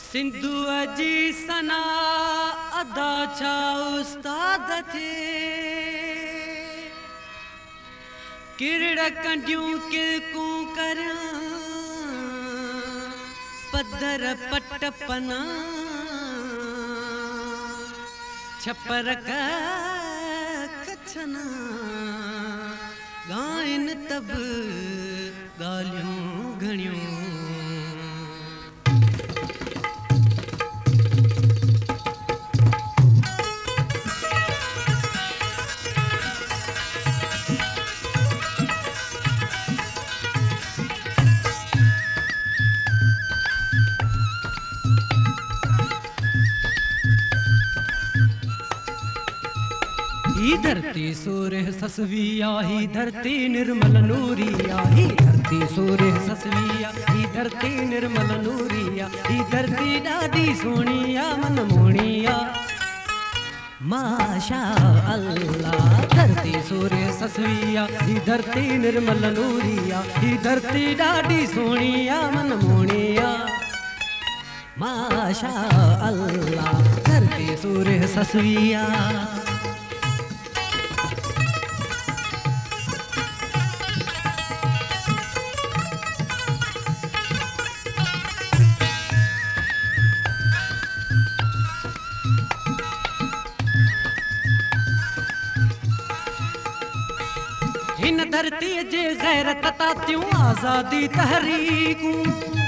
सिंधु जी सना अदा छा उस्ताद थे किरड़ कंडियूं किलकूं कर पदर पट पना छपर कछना गाइन तब गालियों घणियों ही धरती सूर्य ससविया ही धरती निर्मल नूरिया ही धरती सूर्य ससविया ही धरती निर्मल नूरिया ही धरती दादी सोनिया मन मोनिया माशा अल्लाह धरती सूर्य ससविया ही धरती निर्मल नूरिया ही धरती दादी सोनिया मन मोनिया माशा अल्लाह धरती सूर्य ससविया इन धरती जे गैरत तातियूं आज़ादी तहरीकूं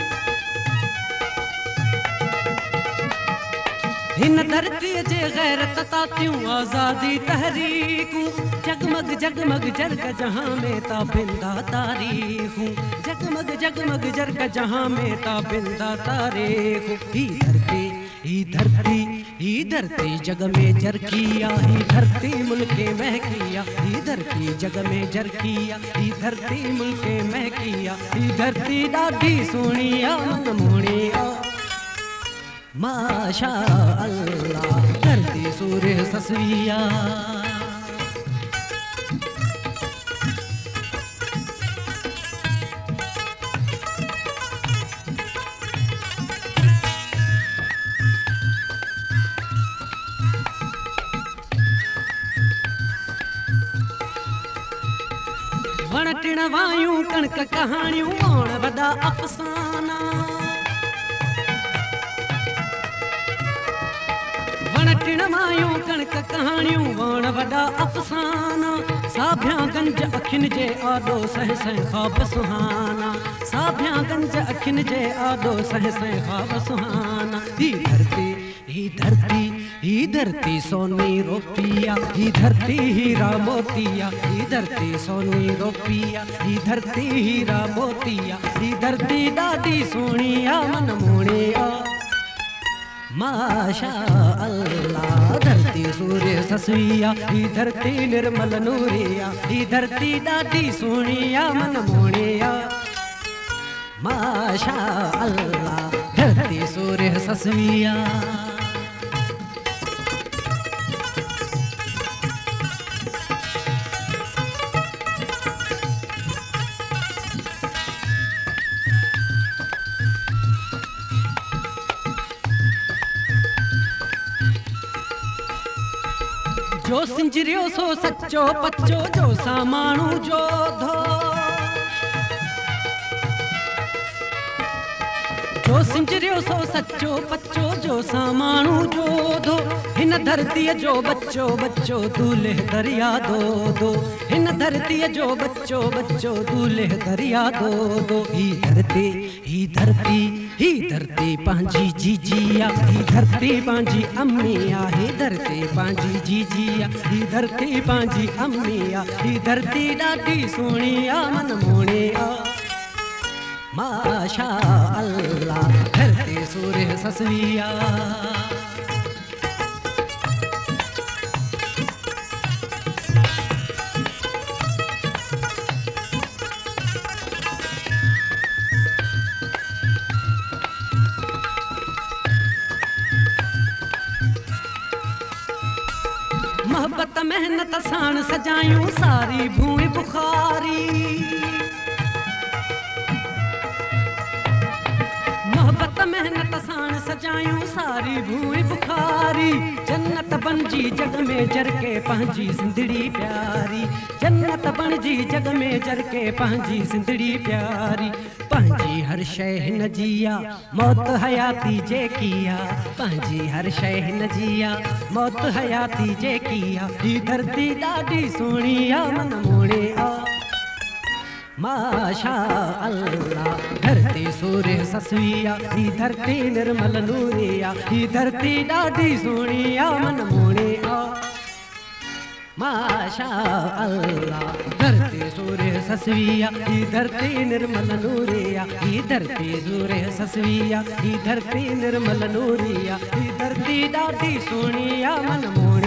इन धरती जे गैरत तातियूं आज़ादी तहरीकूं जगमग जगमग जरग जहां में ताबिंदा तारीखूं जगमग जगमग जरग जहां में ताबिंदा तारीखूं ही धरती जग में जरकिया ही धरती मुल्के महकिया ही धरती जग में जरकिया ही धरती मुल्के महकिया ही धरती दादी सोनिया मन मोनिया माशा अल्लाह धरती सूर्य ससविया वण टिण वायूं कणक कहाणियूं वण वॾा अफ़साना वण टिण वायूं कणक कहाणियूं वण वॾा अफ़साना साभियां गंज अखियुनि जे आॾो सह सह ख़्वाब सुहाना साभियां गंज अखियुनि जे आॾो सह सह ख़्वाब सुहाना ही धरती सोनी रोपिया ही धरती हीरा मोतिया ही धरती सोनी रोपिया ही धरती हीरा मोतिया ही धरती दादी सोनिया मन मोनिया माशा अल्लाह धरती सूर्य ससविया ही धरती निर्मल नूरिया ही धरती दादी सोनिया मन मोनिया माशा अल्लाह धरती सूर्य ससविया जो सिंजरियो सो सच्चो पच्चो जो सामाणू जो धो जो सिंजरियो सो सच्चो पच्चो जो सामाणू जो धो हिन धरतीअ जो बच्चो बच्चो दूल्हे दरिया दो हिन धरतीअ जो बच्चो बच्चो दूल्हे दरिया दो ही धरती पंहिंजी जीजिया ही धरती पंहिंजी अम्मिया ही धरती पंहिंजी जीजिया ही धरती पंहिंजी अम्मिया ही धरती ॾाढी सोनिया मन मोनिया माशा अल्लाह धरती सूर्य ससविया मोहब्बत मेहनत साण सजायूं सारी भूमि बुखारी मोहब्बत मेहनत साण सजा आयूं सारी भूमि बुखारी जन्नत बणजी जग में जरके पंहिंजी सिंधड़ी प्यारी जन्नत बणजी जग में जरके पंहिंजी सिंधड़ी प्यारी पंहिंजी हर शइ हिन जी आहे मौत हयाती जेकी आहे पंहिंजी हर शइ हिन जी आहे मौत हयाती जेकी आहे ही धरती ॾाढी सुहिणी आहे मन मोड़े आहे माशा अल्लाह धरती सूर्य ससुइया ही धरती निर्मल नूरिया ही धरती ॾाढी सुहिणी आ मन मोड़े आ माशा अल्लाह धरती सूर्य ससुइया ही धरती निर्मल नूरिया ही धरती सूर्य ससुइया ही धरती निर्मल नूरिया ही धरती ॾाढी सुहिणी आ मन मोड़े